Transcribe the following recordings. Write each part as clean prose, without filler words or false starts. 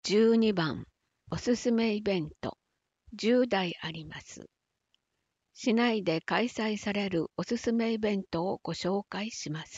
12番、おすすめイベント、10台あります。市内で開催されるおすすめイベントをご紹介します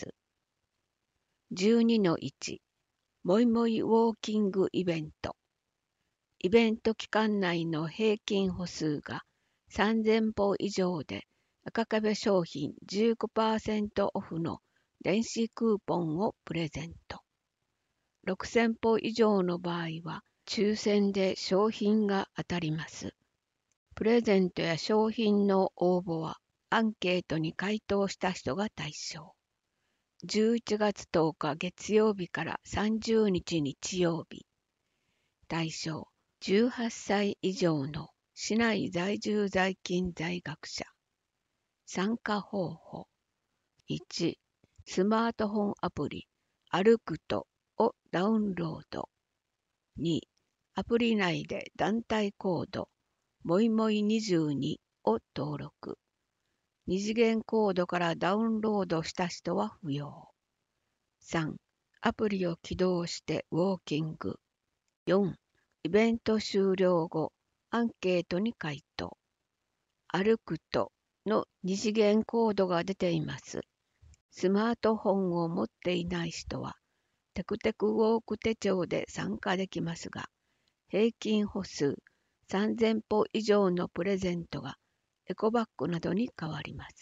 。12-1、もいもいウォーキングイベント。イベント期間内の平均歩数が3000歩以上で、赤壁商品 15% オフの電子クーポンをプレゼント。6000歩以上の場合は、抽選で商品が当たります。プレゼントや商品の応募は、アンケートに回答した人が対象。11月10日月曜日から30日日曜日。対象、18歳以上の市内在住在勤在学者。参加方法。1、スマートフォンアプリ、歩くとをダウンロード。2、アプリ内で団体コード、もいもい22を登録。二次元コードからダウンロードした人は不要。3、アプリを起動してウォーキング。4、イベント終了後、アンケートに回答。歩くとの二次元コードが出ています。スマートフォンを持っていない人は、テクテクウォーク手帳で参加できますが、平均歩数3000歩以上のプレゼントがエコバッグなどに変わります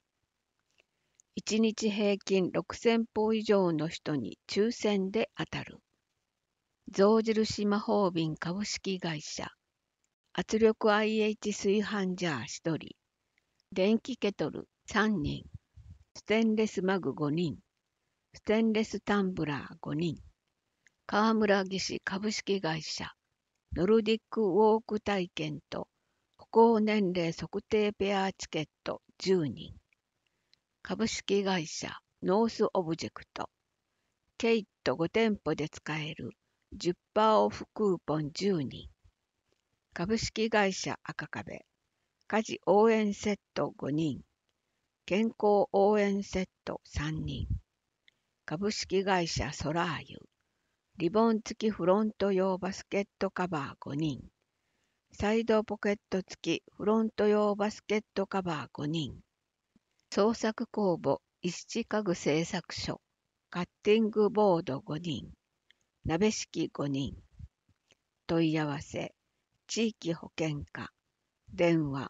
。1日平均6000歩以上の人に抽選で当たる。象印魔法瓶株式会社。圧力 IH 炊飯ジャー1人。電気ケトル3人。ステンレスマグ5人。ステンレスタンブラー5人。川村技師株式会社。ノルディックウォーク体験と歩行年齢測定ペアチケット10人。株式会社ノースオブジェクト。ケイト5店舗で使える 10% オフクーポン10人。株式会社赤壁。家事応援セット5人。健康応援セット3人。株式会社ソラーユ。リボン付きフロント用バスケットカバー5人。サイドポケット付きフロント用バスケットカバー5人。創作工房石家具製作所。カッティングボード5人。鍋敷5人。問い合わせ。地域保険課。電話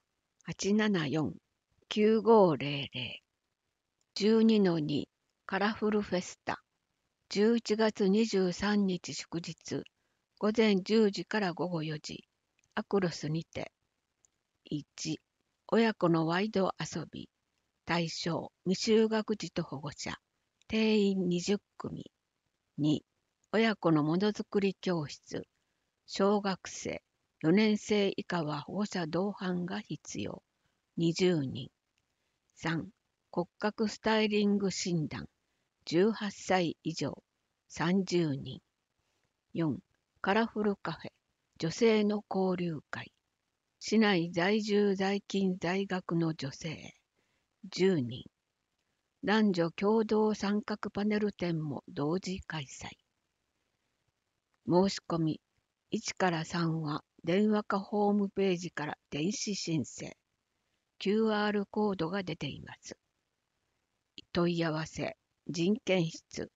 874-9500。12-2 カラフルフェスタ。11月23日祝日。午前10時から午後4時。アクロスにて。1、親子のワイド遊び。対象、未就学児と保護者。定員20組。2、親子のものづくり教室。小学生、4年生以下は保護者同伴が必要。20人。3、骨格スタイリング診断。18歳以上。30人。4、カラフルカフェ。女性の交流会。市内在住在勤在学の女性。10人。男女共同参画パネル展も同時開催。申し込み1から3は電話かホームページから電子申請。QR コードが出ています。問い合わせ人件室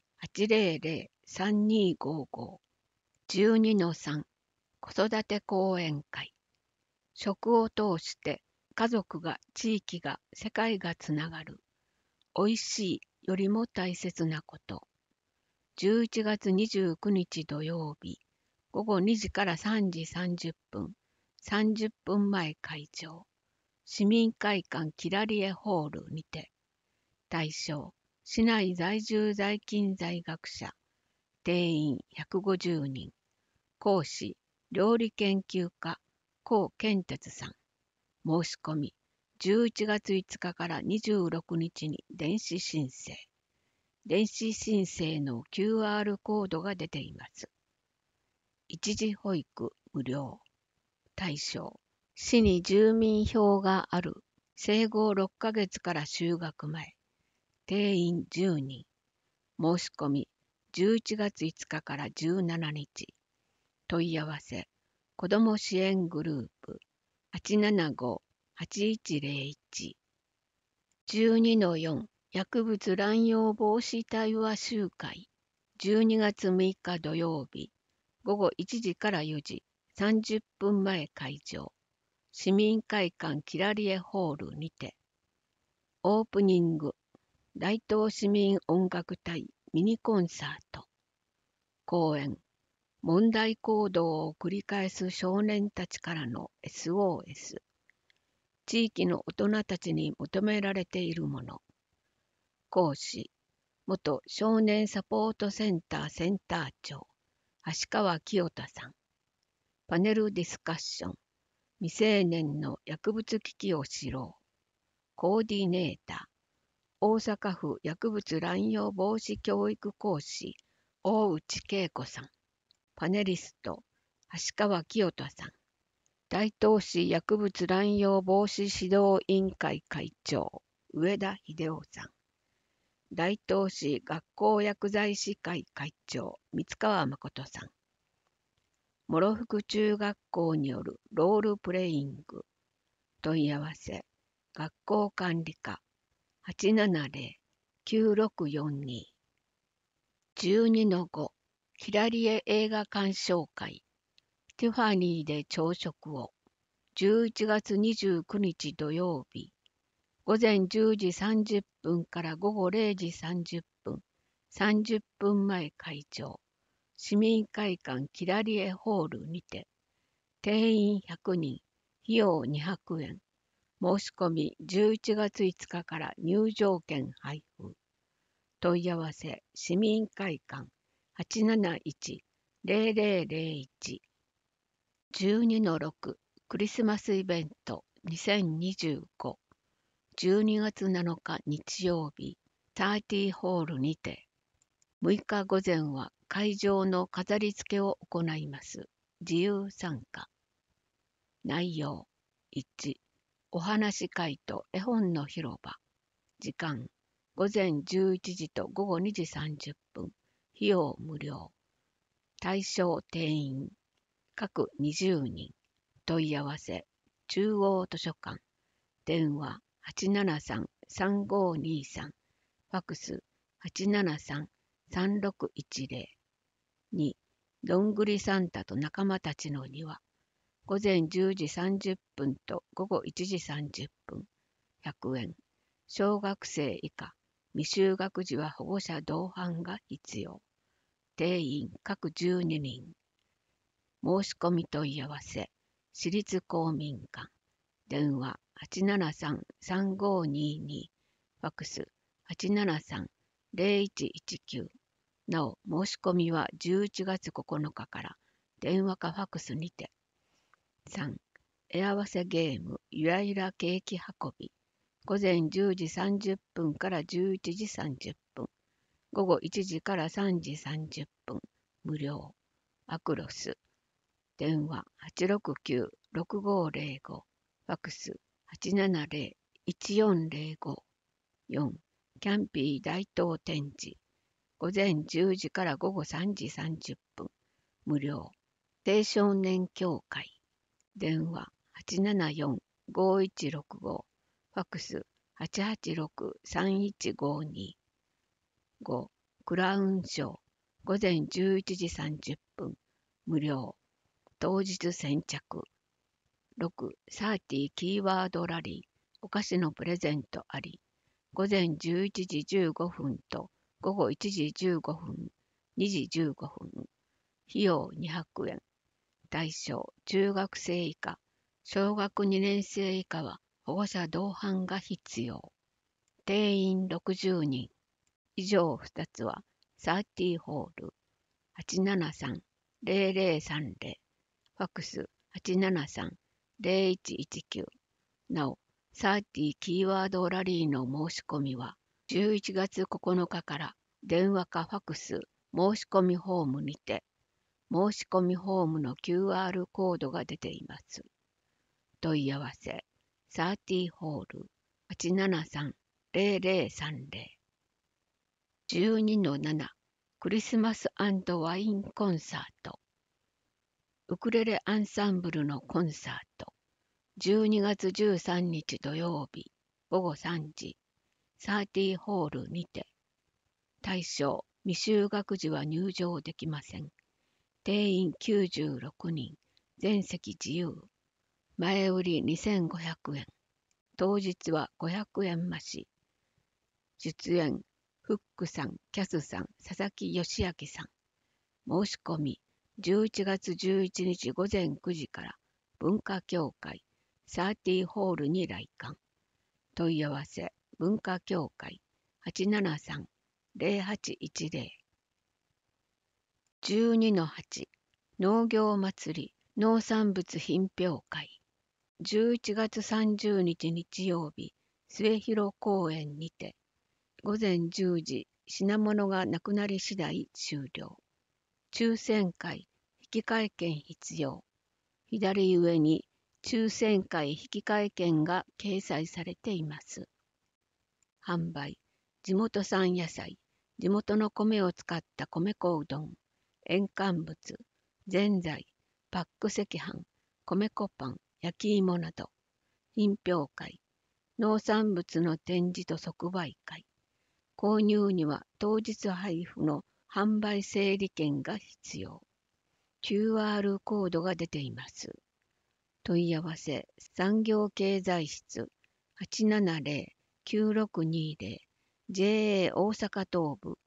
800-3255。12-3 子育て講演会。食を通して家族が地域が世界がつながる。おいしいよりも大切なこと。11月29日土曜日、午後2時から3時30分、30分前会場。市民会館キラリエホールにて。対象、市内在住在勤在学者。定員150人。講師、料理研究家、高健哲さん。申し込み、11月5日から26日に電子申請。電子申請の QR コードが出ています。一時保育無料。対象、市に住民票がある。生後6ヶ月から就学前。定員10人。申し込み、11月5日から17日。 問い合わせ、子ども支援グループ 875-8101。12-4 薬物乱用防止対話集会12月6日土曜日午後1時から4時30分前会場市民会館キラリエホールにてオープニング大東市民音楽隊ミニコンサート講演問題行動を繰り返す少年たちからの SOS 地域の大人たちに求められているもの講師元少年サポートセンターセンター長橋川清太さんパネルディスカッション未成年の薬物危機を知ろうコーディネーター大阪府薬物乱用防止教育講師大内恵子さんパネリスト橋川清太さん大東市薬物乱用防止指導委員会会長上田秀夫さん大東市学校薬剤師会会長三川誠さん諸福中学校によるロールプレイング問い合わせ学校管理課 870-9642 12-5 キラリエ映画鑑賞会ティファニーで朝食を11月29日土曜日午前10時30分から午後0時30分30分前会場市民会館キラリエホールにて定員100人費用200円申し込み11月5日から入場券配布問い合わせ市民会館 871-0001 12-6 クリスマスイベント2025 12月7日日曜日30ホールにて6日午前は会場の飾り付けを行います。自由参加。内容1、お話会と絵本の広場。時間午前11時と午後2時30分。費用無料。対象定員各20人。問い合わせ中央図書館。電話873-3523。ファクス873-3610。2、どんぐりサンタと仲間たちの庭。午前10時30分と午後1時30分。100円。小学生以下。未就学児は保護者同伴が必要。定員各12人。申し込み問い合わせ。私立公民館。電話873-3522。ファクス873-0119。なお、申し込みは11月9日から電話かファクスにて。3. 絵合わせゲームゆらゆらケーキ運び。午前10時30分から11時30分。午後1時から3時30分。無料。アクロス。電話869-6505。ファクス870-1405。4. キャンピー大東展示。午前10時から午後3時30分。無料。青少年協会。電話874-5165。ファクス886-3152。5. クラウンショー。午前11時30分。無料。当日先着。6. 30キーワードラリー。お菓子のプレゼントあり。午前11時15分と午後1時15分、2時15分。費用200円。対象中学生以下、小学2年生以下は保護者同伴が必要。定員60人。以上2つは30ホール。873-0030。ファクス873-0119。なお、30キーワードラリーの申し込みは11月9日から電話かファクス申し込みフォームにて申し込みフォームの QR コードが出ています。問い合わせ30ホール 873-0030 12-7 クリスマス&ワインコンサートウクレレアンサンブルのコンサート。12月13日土曜日午後3時、サーティホールにて。対象、未就学児は入場できません。定員96人、全席自由。前売り2500円。当日は500円増し。出演、フックさん、キャスさん、佐々木義明さん。申し込み、11月11日午前9時から文化協会サーティホールに来館。問い合わせ、文化協会 873-0810。12-8 農業祭り農産物品評会。11月30日日曜日、末広公園にて、午前10時、品物がなくなり次第終了。抽選会、引換券必要。左上に抽選会引換券が掲載されています。販売、地元産野菜、地元の米を使った米粉うどん、塩乾物、ぜんざい、パック赤飯、米粉パン、焼き芋など。品評会、農産物の展示と即売会。購入には当日配布の販売整理券が必要。QR コードが出ています。問い合わせ、産業経済室 870-9620 JA 大阪東部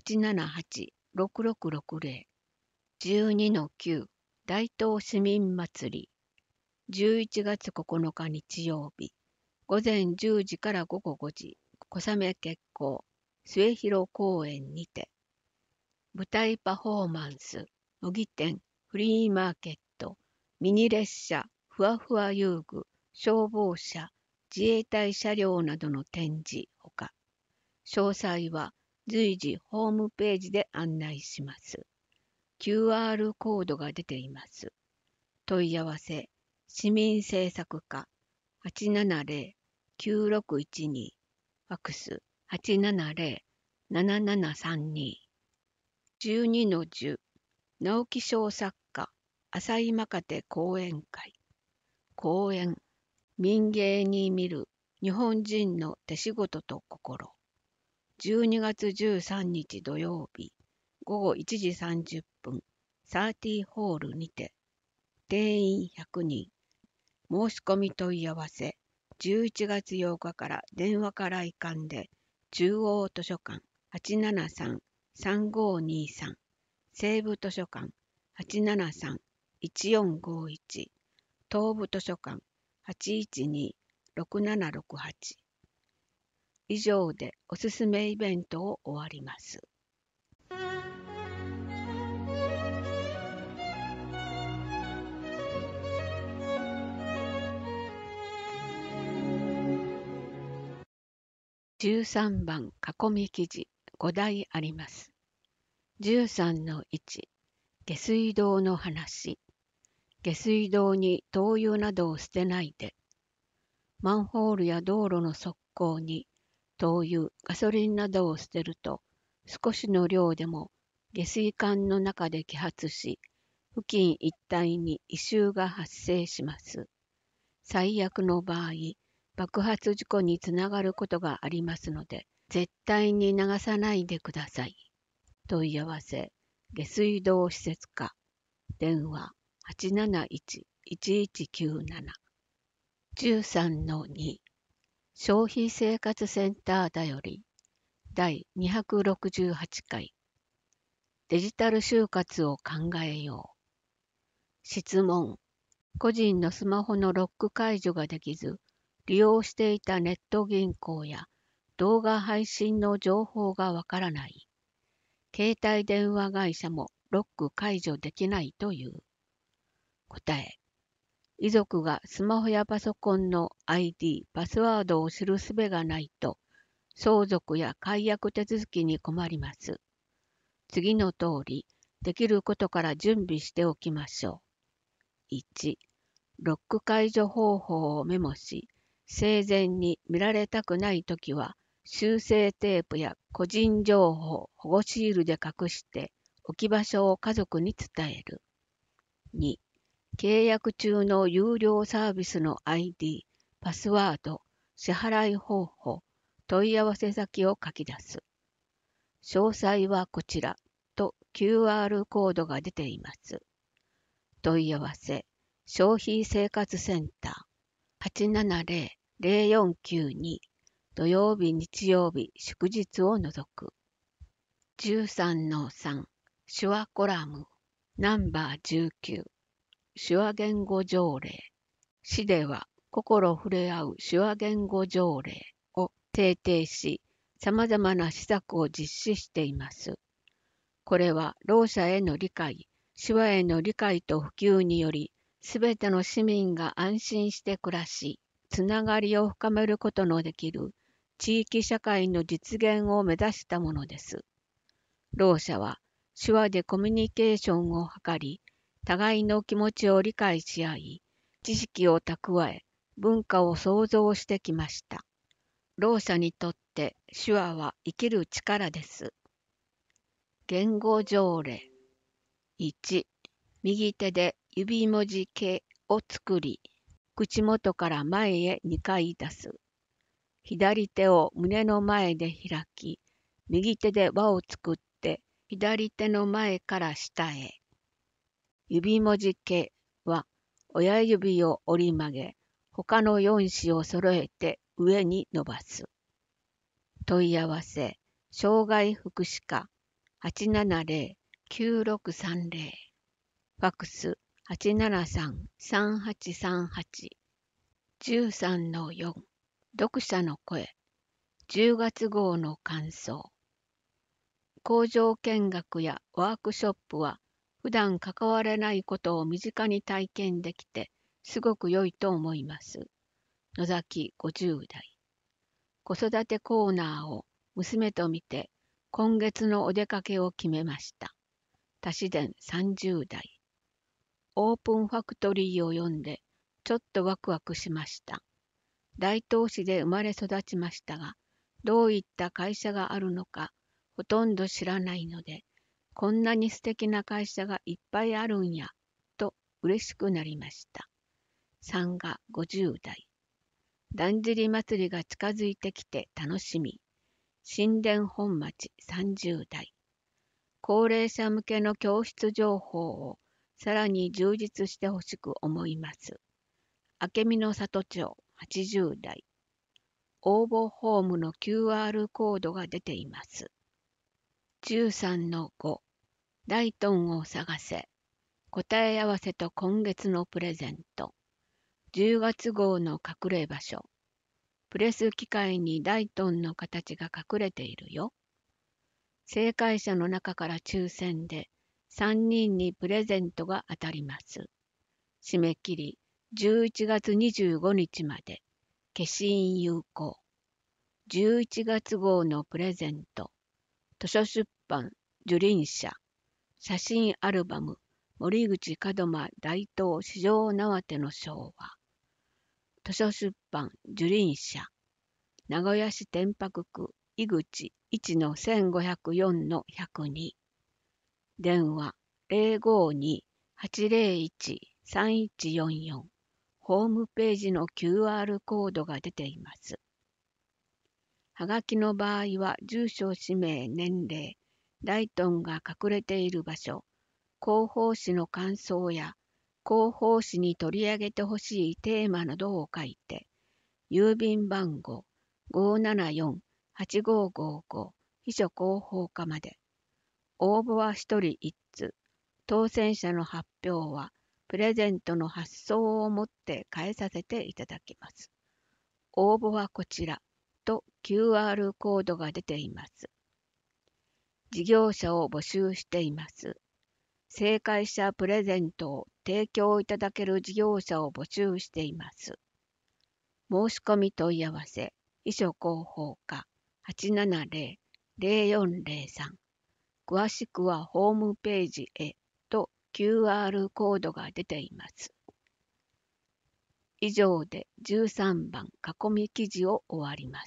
878-6660 12-9 大東市民祭り11月9日日曜日午前10時から午後5時小雨決行末広公園にて舞台パフォーマンス模擬店フリーマーケットミニ列車ふわふわ遊具消防車自衛隊車両などの展示ほか詳細は随時ホームページで案内します。QR コードが出ています。問い合わせ市民政策課 870-9612 ファクス 870-7732 12-10 直木賞作家浅井まかて講演会講演民芸に見る日本人の手仕事と心12月13日土曜日午後1時30分サーティホールにて定員100人申し込み問い合わせ11月8日から電話から来館で中央図書館 873-3523 西部図書館 873-1451 東部図書館 812-6768以上でおすすめイベントを終わります。13番囲み記事5題あります。13-1下水道の話。下水道に灯油などを捨てないで。マンホールや道路の側溝に灯油、ガソリンなどを捨てると少しの量でも下水管の中で揮発し、付近一帯に異臭が発生します。最悪の場合、爆発事故につながることがありますので、絶対に流さないでください。問い合わせ、下水道施設課、電話 871-1197。13-2 消費生活センターだより第268回デジタル就活を考えよう。質問、個人のスマホのロック解除ができず、利用していたネット銀行や動画配信の情報がわからない。携帯電話会社もロック解除できないという。答え、遺族がスマホやパソコンの ID、パスワードを知る術がないと、相続や解約手続きに困ります。次の通り、できることから準備しておきましょう。1、ロック解除方法をメモし、生前に見られたくないときは、修正テープや個人情報、保護シールで隠して、置き場所を家族に伝える。2、 契約中の有料サービスの ID、パスワード、支払い方法、問い合わせ先を書き出す。詳細はこちらと QR コードが出ています。問い合わせ、消費生活センター 870-0492 土曜日、日曜日、祝日を除く。13-3手話コラムナンバー19手話言語条例。市では心触れ合う手話言語条例を制定し、様々な施策を実施しています。これは、ろう者への理解、手話への理解と普及により、すべての市民が安心して暮らし、つながりを深めることのできる地域社会の実現を目指したものです。ろう者は、手話でコミュニケーションを図り、互いの気持ちを理解し合い、知識を蓄え、文化を創造してきました。ろう者にとって手話は生きる力です。言語条例。1、右手で指文字形を作り、口元から前へ2回出す。左手を胸の前で開き、右手で輪を作って、左手の前から下へ。指文字形は、親指を折り曲げ、他の4指を揃えて上に伸ばす。問い合わせ、障害福祉課870-9630。ファクス 873-3838。13-4。読者の声。10月号の感想。工場見学やワークショップは、普段関われないことを身近に体験できて、すごく良いと思います。野崎50代。子育てコーナーを娘と見て、今月のお出かけを決めました。多子伝30代。オープンファクトリーを読んで、ちょっとワクワクしました。大東市で生まれ育ちましたが、どういった会社があるのか、ほとんど知らないので、こんなに素敵な会社がいっぱいあるんや、と嬉しくなりました。三が50代。だんじり祭りが近づいてきて楽しみ。新田本町30代。高齢者向けの教室情報をさらに充実してほしく思います。明美の里町80代。応募フォームの QR コードが出ています。13-5。ライトンを探せ。答え合わせと今月のプレゼント。10月号の隠れ場所。プレス機械にライトンの形が隠れているよ。正解者の中から抽選で3人にプレゼントが当たります。締め切り11月25日まで。消印有効。11月号のプレゼント。図書出版樹林社。写真アルバム森口門馬大東四条縄手の昭和。図書出版樹林社。名古屋市天白区井口1-1504-102。電話052-801-3144。ホームページの QR コードが出ています。はがきの場合は住所、氏名、年齢、ライトンが隠れている場所、広報誌の感想や広報誌に取り上げてほしいテーマなどを書いて、郵便番号574-8555秘書広報課まで。応募は1人1通。当選者の発表はプレゼントの発送をもって返させていただきます。応募はこちらと QR コードが出ています。事業者を募集しています。正解者プレゼントを提供いただける事業者を募集しています。申し込み問い合わせ、秘書広報課 870-0403。詳しくはホームページへと QR コードが出ています。以上で13番囲み記事を終わります。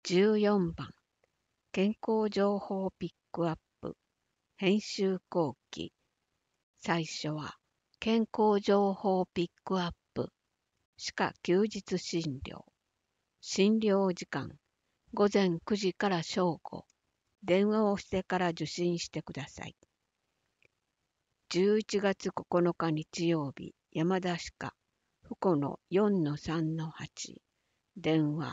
14番、健康情報ピックアップ、編集後期。最初は、健康情報ピックアップ、歯科休日診療。診療時間、午前9時から正午。電話をしてから受診してください。11月9日日曜日、山田歯科、府庫の 4-3-8。電話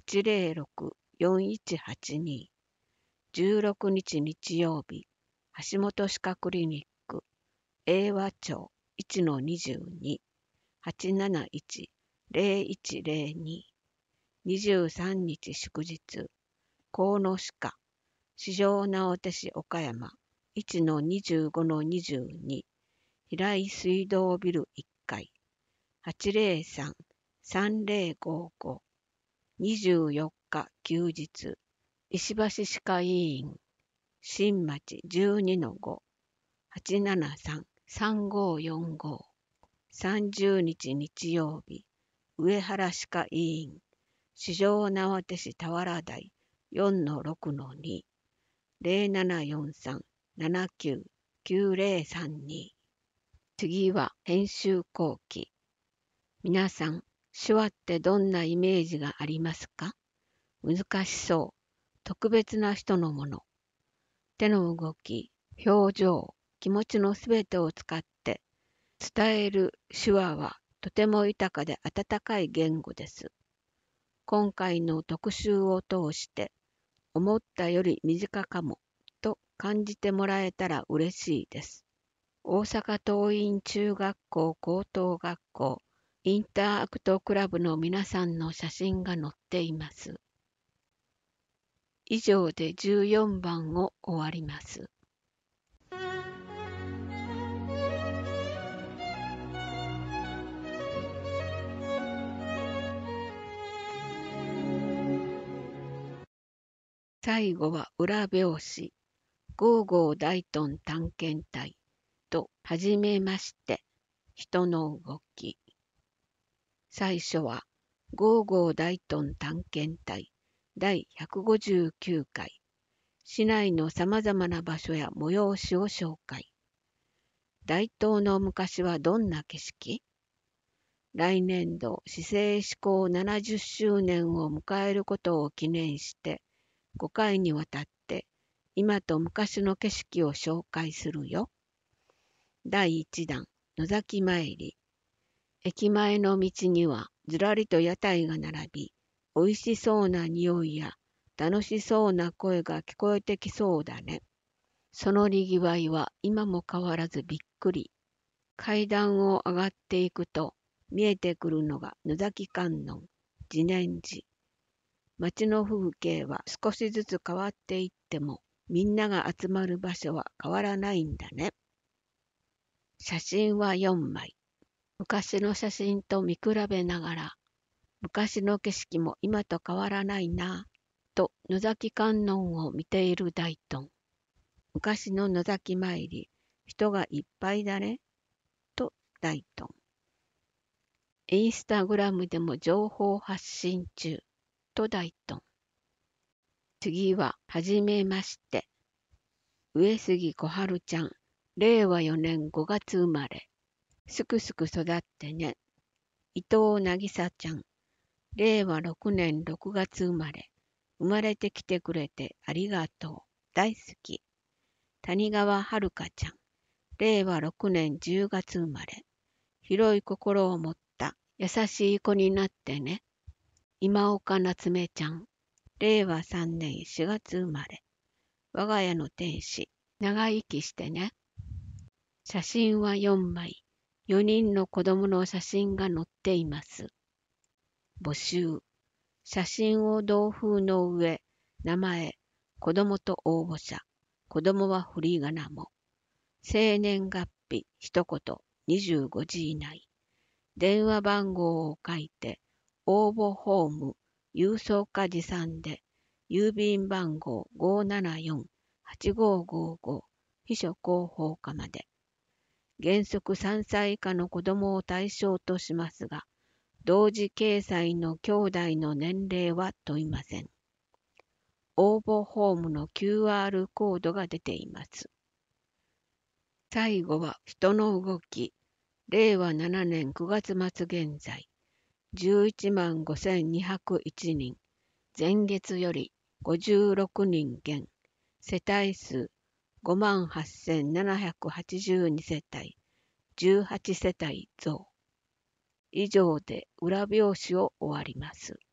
806-4182。16日日曜日、橋本歯科クリニック、英和町 1-22。871-0102。23日祝日、河野歯科、四条直手市岡山 1-25-22。平井水道ビル1階 803-3055。24日休日、石橋歯科医院、新町 12-5。873-3545。30日日曜日、上原歯科医院、四条直手市田原台 4-6-2。0743-799032。次は編集後期。皆さん、手話ってどんなイメージがありますか？難しそう。特別な人のもの。手の動き、表情、気持ちのすべてを使って伝える手話はとても豊かで温かい言語です。今回の特集を通して思ったより身近かもと感じてもらえたら嬉しいです。大阪桐蔭中学校高等学校インターアクトクラブの皆さんの写真が載っています。以上で14番を終わります。最後は裏表紙、ゴーゴー大頓探検隊とはじめまして、人の動き。最初はゴーゴー大頓探検隊第159回、市内のさまざまな場所や催しを紹介。大東の昔はどんな景色？来年度市政施行70周年を迎えることを記念して5回にわたって今と昔の景色を紹介するよ。第1弾、野崎参り。駅前の道にはずらりと屋台が並び、おいしそうな匂いや楽しそうな声が聞こえてきそうだね。そのにぎわいは今も変わらずびっくり。階段を上がっていくと見えてくるのが野崎観音、自然寺。街の風景は少しずつ変わっていっても、みんなが集まる場所は変わらないんだね。写真は4枚。昔の写真と見比べながら、昔の景色も今と変わらないなぁと野崎観音を見ている大頓。昔の野崎参り、人がいっぱいだねと大頓。インスタグラムでも情報発信中と大頓。次ははじめまして。上杉小春ちゃん、令和4年5月生まれ。すくすく育ってね。伊藤渚ちゃん、令和6年6月生まれ。生まれてきてくれてありがとう。大好き。谷川遥ちゃん、令和6年10月生まれ。広い心を持った優しい子になってね。今岡夏目ちゃん、令和3年4月生まれ。我が家の天使、長生きしてね。写真は4枚。4人の子供の写真が載っています。募集。写真を同封の上、名前、子供と応募者。子供は振り仮名も。生年月日、一言、25時以内。電話番号を書いて、応募フォーム、郵送課持参で、郵便番号574-8555、秘書広報課まで。原則3歳以下の子供を対象としますが、同時掲載の兄弟の年齢は問いません。 応募フォームの QR コードが出ています。最後は人の動き。令和7年9月末現在、11万5201人。前月より56人減。世帯数5万8782世帯。18世帯増。以上で裏表紙を終わります。